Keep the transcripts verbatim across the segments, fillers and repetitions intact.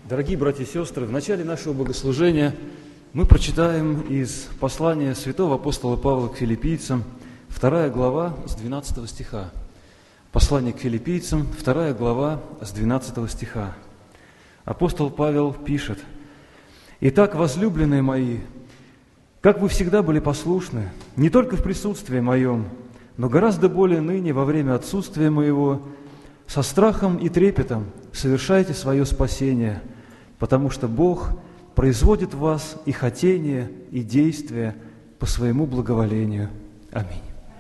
Дорогие братья и сестры, в начале нашего богослужения мы прочитаем из послания святого апостола Павла к филиппийцам, вторая глава с двенадцатого стиха. Послание к филиппийцам, вторая глава с двенадцатого стиха. Апостол Павел пишет: «Итак, возлюбленные мои, как вы всегда были послушны, не только в присутствии моем, но гораздо более ныне во время отсутствия моего, со страхом и трепетом совершайте свое спасение, потому что Бог производит в вас и хотение, и действие по своему благоволению. Аминь».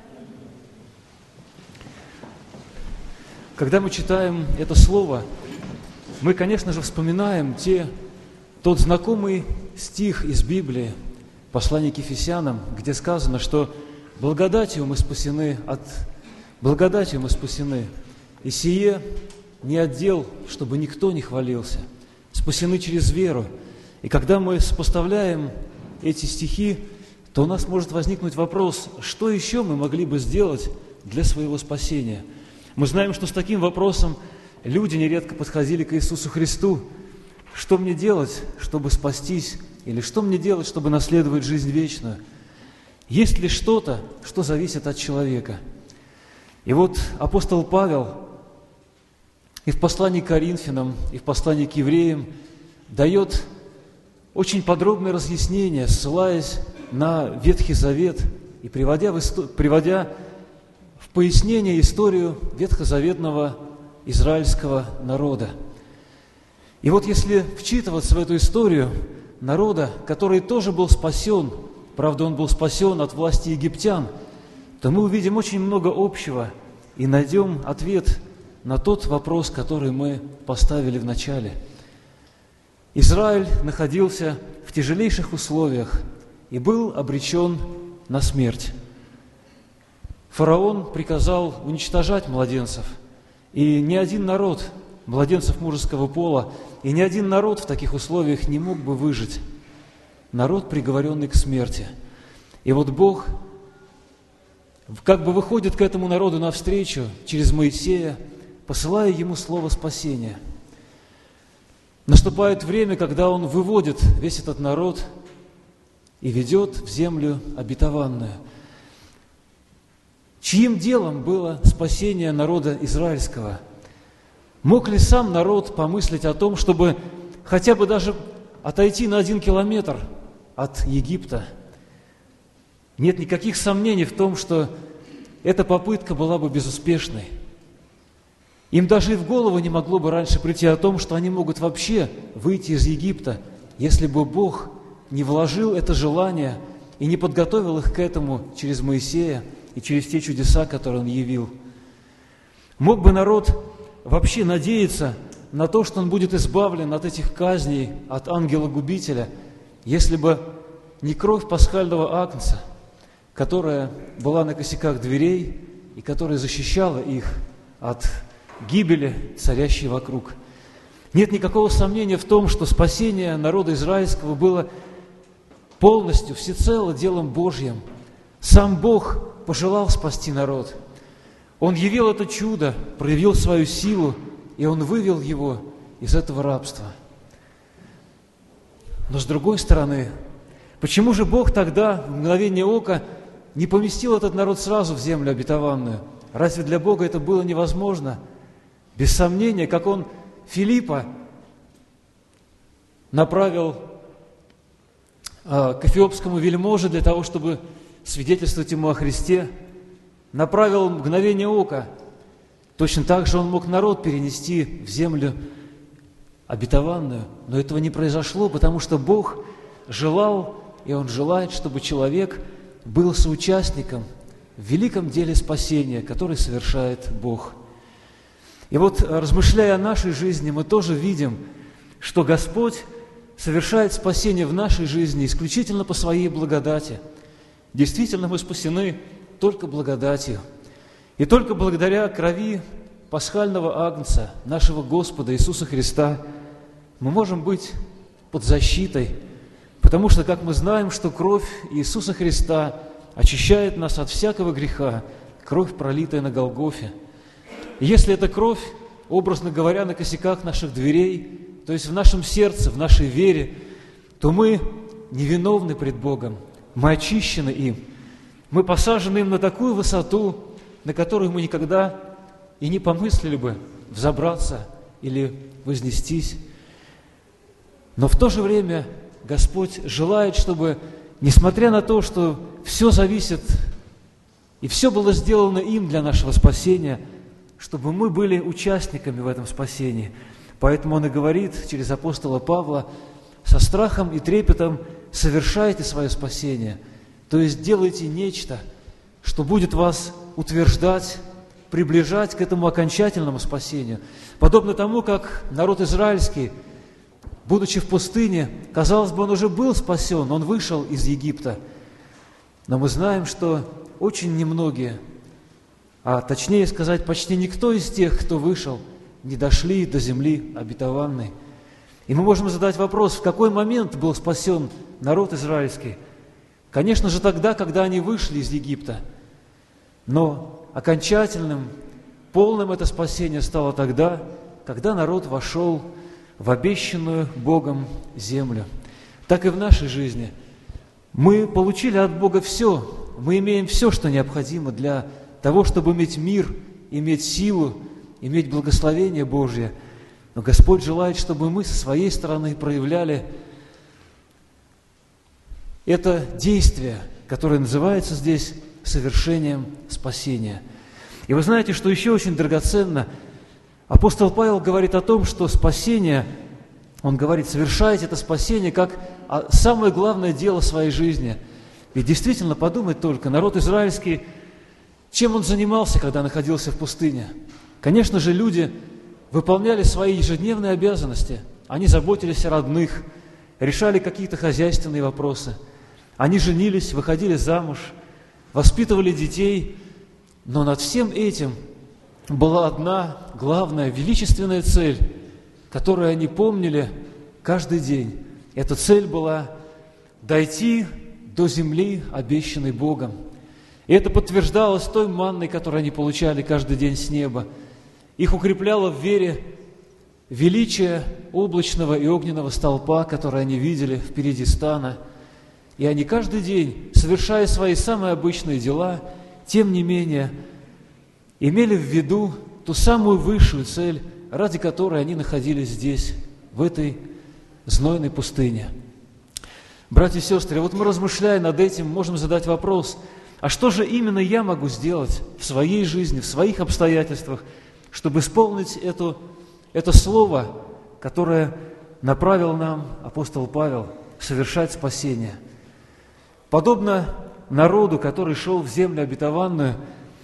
Когда мы читаем это слово, мы, конечно же, вспоминаем те, тот знакомый стих из Библии, послание к Ефесянам, где сказано, что благодатью мы спасены от благодатью мы спасены, и сие не отдел, чтобы никто не хвалился, спасены через веру. И когда мы сопоставляем эти стихи, то у нас может возникнуть вопрос, что еще мы могли бы сделать для своего спасения. Мы знаем, что с таким вопросом люди нередко подходили к Иисусу Христу. Что мне делать, чтобы спастись? Или что мне делать, чтобы наследовать жизнь вечную? Есть ли что-то, что зависит от человека? И вот апостол Павел и в послании к Коринфянам, и в послании к евреям дает очень подробное разъяснение, ссылаясь на Ветхий Завет и приводя в, исто... приводя в пояснение историю ветхозаветного израильского народа. И вот если вчитываться в эту историю народа, который тоже был спасен, правда, он был спасен от власти египтян, то мы увидим очень много общего и найдем ответ на тот вопрос, который мы поставили в начале. Израиль находился в тяжелейших условиях и был обречен на смерть. Фараон приказал уничтожать младенцев, и ни один народ, младенцев мужеского пола, и ни один народ в таких условиях не мог бы выжить. Народ, приговоренный к смерти. И вот Бог как бы выходит к этому народу навстречу через Моисея, посылая ему слово спасения. Наступает время, когда он выводит весь этот народ и ведет в землю обетованную. Чьим делом было спасение народа израильского? Мог ли сам народ помыслить о том, чтобы хотя бы даже отойти на один километр от Египта? Нет никаких сомнений в том, что эта попытка была бы безуспешной. Им даже и в голову не могло бы раньше прийти о том, что они могут вообще выйти из Египта, если бы Бог не вложил это желание и не подготовил их к этому через Моисея и через те чудеса, которые Он явил. Мог бы народ вообще надеяться на то, что он будет избавлен от этих казней, от ангела-губителя, если бы не кровь пасхального агнца, которая была на косяках дверей и которая защищала их от гибели, царящей вокруг. Нет никакого сомнения в том, что спасение народа израильского было полностью, всецело делом Божьим. Сам Бог пожелал спасти народ. Он явил это чудо, проявил свою силу, и Он вывел его из этого рабства. Но с другой стороны, почему же Бог тогда, в мгновение ока, не поместил этот народ сразу в землю обетованную? Разве для Бога это было невозможно? Без сомнения, как Он Филиппа направил э, к эфиопскому вельможе для того, чтобы свидетельствовать ему о Христе, направил в мгновение ока. Точно так же он мог народ перенести в землю обетованную, но этого не произошло, потому что Бог желал, и Он желает, чтобы человек был соучастником в великом деле спасения, который совершает Бог. И вот, размышляя о нашей жизни, мы тоже видим, что Господь совершает спасение в нашей жизни исключительно по Своей благодати. Действительно, мы спасены только благодатью. И только благодаря крови пасхального агнца, нашего Господа Иисуса Христа, мы можем быть под защитой, потому что, как мы знаем, что кровь Иисуса Христа очищает нас от всякого греха, кровь, пролитая на Голгофе. И если эта кровь, образно говоря, на косяках наших дверей то есть в нашем сердце, в нашей вере, то мы невиновны пред Богом, мы очищены им, мы посажены им на такую высоту, на которую мы никогда и не помыслили бы взобраться или вознестись. Но в то же время Господь желает, чтобы, несмотря на то, что все зависит и все было сделано им для нашего спасения, чтобы мы были участниками в этом спасении. Поэтому Он и говорит через апостола Павла: со страхом и трепетом совершайте свое спасение, то есть делайте нечто, что будет вас утверждать, приближать к этому окончательному спасению. Подобно тому, как народ израильский, будучи в пустыне, казалось бы, он уже был спасен, он вышел из Египта. Но мы знаем, что очень немногие, а точнее сказать, почти никто из тех, кто вышел, не дошли до земли обетованной. И мы можем задать вопрос, в какой момент был спасен народ израильский? Конечно же, тогда, когда они вышли из Египта. Но окончательным, полным это спасение стало тогда, когда народ вошел в обещанную Богом землю. Так и в нашей жизни. Мы получили от Бога все, мы имеем все, что необходимо для того, чтобы иметь мир, иметь силу, иметь благословение Божье. Но Господь желает, чтобы мы со своей стороны проявляли это действие, которое называется здесь совершением спасения. И вы знаете, что еще очень драгоценно? Апостол Павел говорит о том, что спасение, он говорит, совершайте это спасение как самое главное дело своей жизни. Ведь действительно, подумать только, народ израильский, чем он занимался, когда находился в пустыне? Конечно же, люди выполняли свои ежедневные обязанности. Они заботились о родных, решали какие-то хозяйственные вопросы. Они женились, выходили замуж, воспитывали детей. Но над всем этим была одна главная, величественная цель, которую они помнили каждый день. Эта цель была дойти до земли, обещанной Богом. И это подтверждалось той манной, которую они получали каждый день с неба. Их укрепляло в вере величие облачного и огненного столпа, который они видели впереди стана. И они каждый день, совершая свои самые обычные дела, тем не менее, имели в виду ту самую высшую цель, ради которой они находились здесь, в этой знойной пустыне. Братья и сестры, вот мы, размышляя над этим, можем задать вопрос: а что же именно я могу сделать в своей жизни, в своих обстоятельствах, чтобы исполнить это, это слово, которое направил нам апостол Павел, совершать спасение? Подобно народу, который шел в землю обетованную,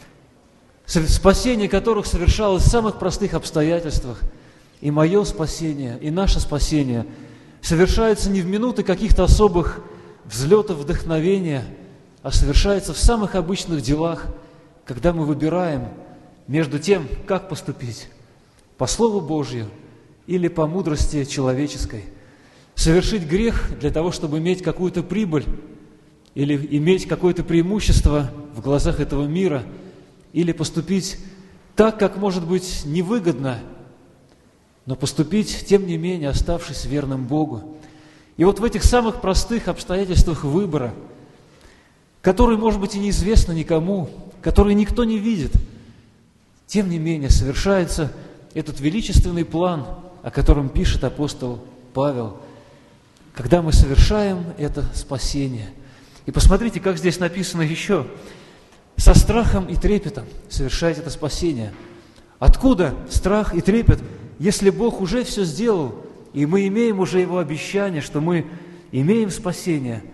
спасение которых совершалось в самых простых обстоятельствах, и мое спасение, и наше спасение совершается не в минуты каких-то особых взлетов вдохновения, а совершается в самых обычных делах, когда мы выбираем между тем, как поступить, по Слову Божью или по мудрости человеческой. Совершить грех для того, чтобы иметь какую-то прибыль или иметь какое-то преимущество в глазах этого мира, или поступить так, как может быть невыгодно, но поступить, тем не менее, оставшись верным Богу. И вот в этих самых простых обстоятельствах выбора, которые, может быть, и неизвестны никому, которые никто не видит, тем не менее совершается этот величественный план, о котором пишет апостол Павел, когда мы совершаем это спасение. И посмотрите, как здесь написано еще: со страхом и трепетом совершать это спасение. Откуда страх и трепет, если Бог уже все сделал, и мы имеем уже Его обещание, что мы имеем спасение?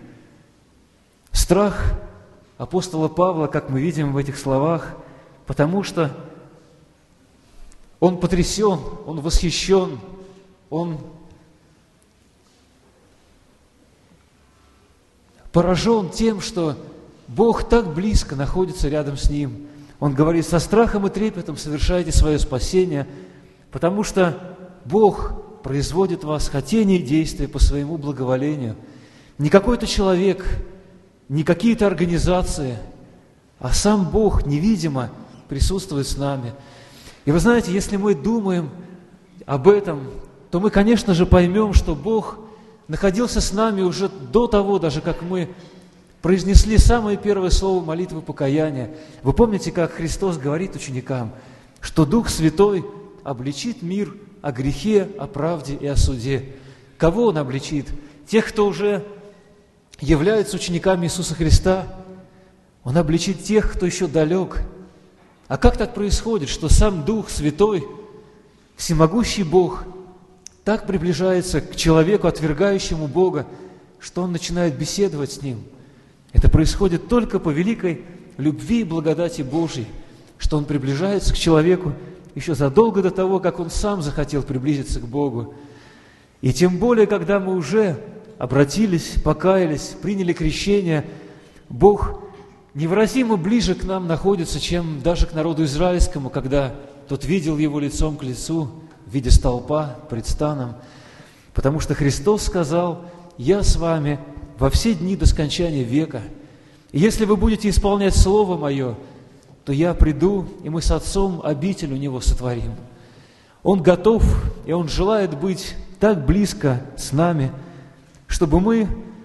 Страх апостола Павла, как мы видим в этих словах, потому что он потрясен, он восхищен, он поражен тем, что Бог так близко находится рядом с ним. Он говорит: со страхом и трепетом совершайте свое спасение, потому что Бог производит в вас хотение и действия по своему благоволению. Не какой-то человек, не какие-то организации, а сам Бог невидимо присутствует с нами. И вы знаете, если мы думаем об этом, то мы, конечно же, поймем, что Бог находился с нами уже до того, даже как мы произнесли самое первое слово молитвы покаяния. Вы помните, как Христос говорит ученикам, что Дух Святой обличит мир о грехе, о правде и о суде. Кого Он обличит? Тех, кто уже являются учениками Иисуса Христа. Он обличит тех, кто еще далек. А как так происходит, что сам Дух Святой, всемогущий Бог, так приближается к человеку, отвергающему Бога, что он начинает беседовать с ним? Это происходит только по великой любви и благодати Божьей, что Он приближается к человеку еще задолго до того, как он сам захотел приблизиться к Богу. И тем более, когда мы уже обратились, покаялись, приняли крещение, Бог невыразимо ближе к нам находится, чем даже к народу израильскому, когда тот видел Его лицом к лицу, в виде столпа пред станом. Потому что Христос сказал: «Я с вами во все дни до скончания века. И если вы будете исполнять Слово Мое, то я приду, и мы с Отцом обитель у Него сотворим». Он готов, и Он желает быть так близко с нами, чтобы мы,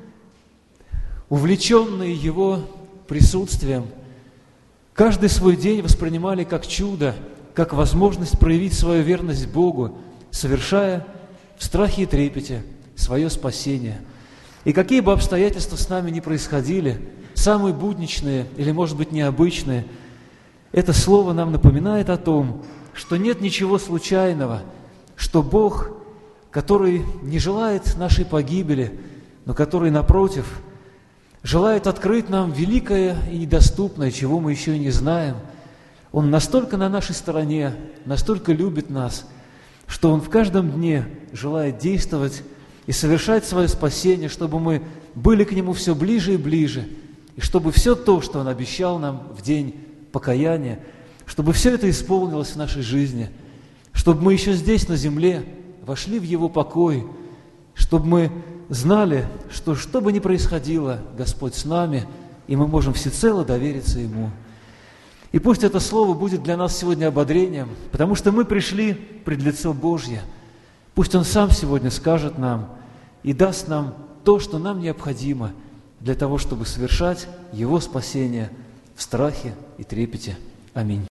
увлеченные Его присутствием, каждый свой день воспринимали как чудо, как возможность проявить свою верность Богу, совершая в страхе и трепете свое спасение. И какие бы обстоятельства с нами ни происходили, самые будничные или, может быть, необычные, это слово нам напоминает о том, что нет ничего случайного, что Бог, который не желает нашей погибели, но который, напротив, желает открыть нам великое и недоступное, чего мы еще и не знаем. Он настолько на нашей стороне, настолько любит нас, что Он в каждом дне желает действовать и совершать свое спасение, чтобы мы были к Нему все ближе и ближе, и чтобы все то, что Он обещал нам в день покаяния, чтобы все это исполнилось в нашей жизни, чтобы мы еще здесь, на земле, вошли в Его покой, чтобы мы знали, что что бы ни происходило, Господь с нами, и мы можем всецело довериться Ему. И пусть это слово будет для нас сегодня ободрением, потому что мы пришли пред лицо Божье. Пусть Он Сам сегодня скажет нам и даст нам то, что нам необходимо для того, чтобы совершать Его спасение в страхе и трепете. Аминь.